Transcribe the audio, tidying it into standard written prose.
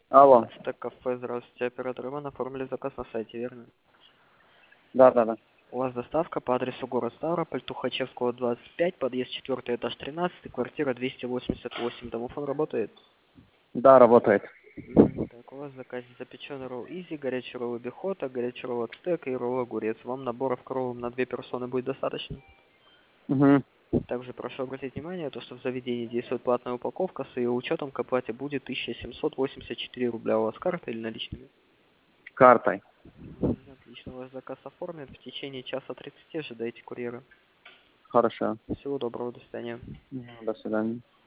Алло. Это кафе, здравствуйте, оператор Иван, оформили заказ на сайте, верно? Да. У вас доставка по адресу город Ставрополь, Тухачевского, 25, подъезд 4 этаж 13, квартира 288. Домофон работает? Да, работает. Так, у вас в заказе запеченный ролл Изи, горячий ролл Бихота, горячий ролл Ацтек и ролл Огурец. Вам наборов к роллам на 2 персоны будет достаточно? Угу. Также прошу обратить внимание, то, что в заведении действует платная упаковка, с ее учетом к оплате будет 1784 рубля. У вас карта или наличными? Картой. Отлично, ваш заказ оформлен. В течение часа 30 ожидайте курьера. Хорошо. Всего доброго, до свидания. Мгм. До свидания.